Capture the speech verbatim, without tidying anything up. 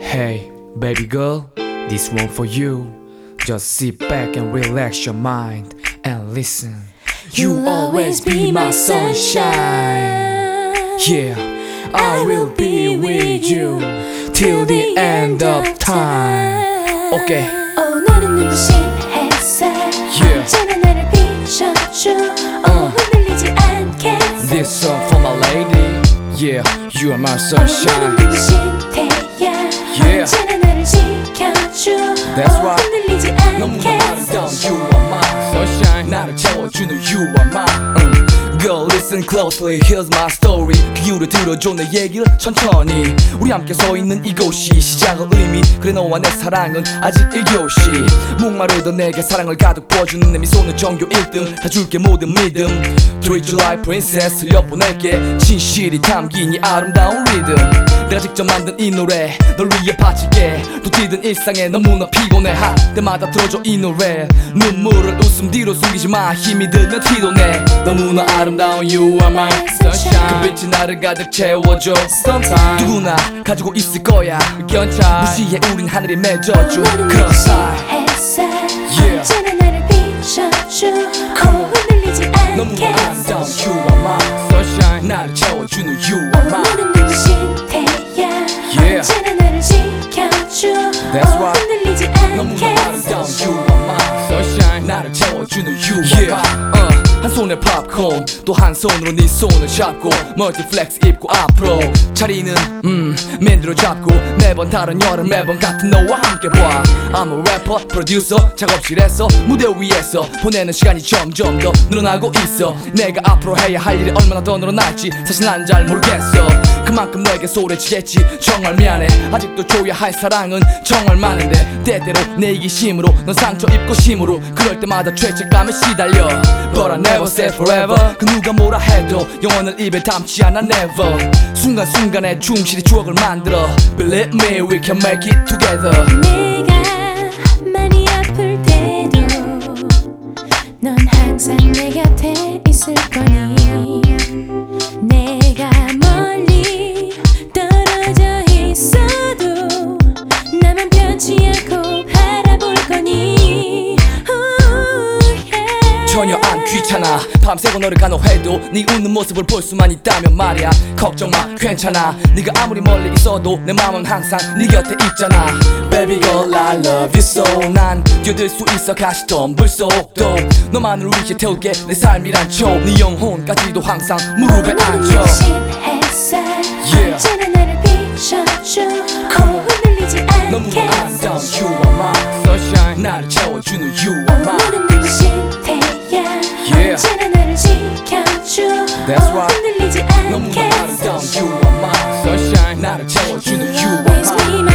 Hey, baby girl, this one for you. Just sit back and relax your mind and listen. You'll always be my sunshine. Yeah, I will be with you till the end of time. Okay. Oh, 너는 눈부신 햇살. Yeah. 언제나 나를 비춰줘. Oh, 흔들리지 않게. This song for my lady. Yeah, you are my 너는 sunshine. 눈부신 태양. Yeah. 언제나 나를 지켜줘. That's Oh, right. 흔들리지 너무나 않게. 아름다운 you are my sunshine. 나를 채워주는 you are my 음. Girl listen closely, here's my story. 귀를 들어줘 내 얘기를 천천히. 우리 함께 서 있는 이곳이 시작의 의미. 그래 너와 내 사랑은 아직 일 교시. 목마르던 내게 사랑을 가득 부어주는 내 미소는 전교 일 등. 다 줄게 모든 믿음. Treat you like princess 흘려보낼게. 진실이 담긴 이 아름다운 리듬. 내가 직접 만든 이 노래 널 위해 바칠게. 또 뛰던 일상에 너무나 피곤해 할 때마다 들어줘 이 노래. 눈물을 웃음 뒤로 숨기지 마. 힘이 들면 티도 내. 너무나 아름다운 you are my sunshine. 그 빛이 나를 가득 채워줘. Sometime 누구나 가지고 있을 거야. 견차 무시해 우린 하늘에 맺어줘. 그런 사이 Yeah. 언제나 나를 비춰줘. Oh, 흔들리지 너무나 않게. 아름다운 you are my sunshine. 나를 채워주는 you are Oh, my 너는 눈부신 태양. Yeah. 언제나 나를 지켜줘. That's Oh, right. 흔들리지 너무나 않게. 아름다운 you are my sunshine. 나를 채워주는 you are my uh. 한 손에 팝콘 또 한 손으로 네 손을 잡고 멀티플렉스 입고 앞으로 차리는 음 만들어 잡고 매번 다른 여름 매번 같은 너와 함께 봐. I'm a rapper, producer 작업실에서 무대 위에서 보내는 시간이 점점 더 늘어나고 있어. 내가 앞으로 해야 할 일이 얼마나 더 늘어날지 사실 난 잘 모르겠어. 그만큼 너에게 소리치겠지. 정말 미안해. 아직도 줘야 할 사랑은 정말 많은데 때때로 내 이기심으로 넌 상처 입고 심으로 그럴 때마다 죄책감에 시달려. But I never say forever. 그 누가 뭐라 해도 영원을 입에 담지 않아 never. 순간순간의 충실히 추억을 만들어. Believe me we can make it together. 내가 많이 아플 때도 넌 항상 내 곁에 있을 거니. 내가 멀리 떨어져 있어도 나만 변치 않고 바라볼 거니. Ooh, yeah. 전혀 안 귀찮아. 밤새고 너를 간호해도 네 웃는 모습을 볼 수만 있다면 말이야. 걱정 마 괜찮아. 네가 아무리 멀리 있어도 내 마음은 항상 네 곁에 있잖아. Baby girl I love you so. 난 뛰어들 수 있어 가시던 물속도 너만을 위해 태울게. 내 삶이란 촉네 영혼까지도 항상 무릎에 앉혀. 눈부신 햇살. Yeah. 언제나 나를 비춰줘. Oh, 흔들리지 너무나 않게. 아름다운 you are my sunshine. 나를 채워주는 you are my 너는 눈부신 태양. Yeah. 언제나 나를 지켜줘. That's Oh, right. 흔들리지 너무나 않게. 아름다운 you are my sunshine. 나를 채워주는 you You'll are always my be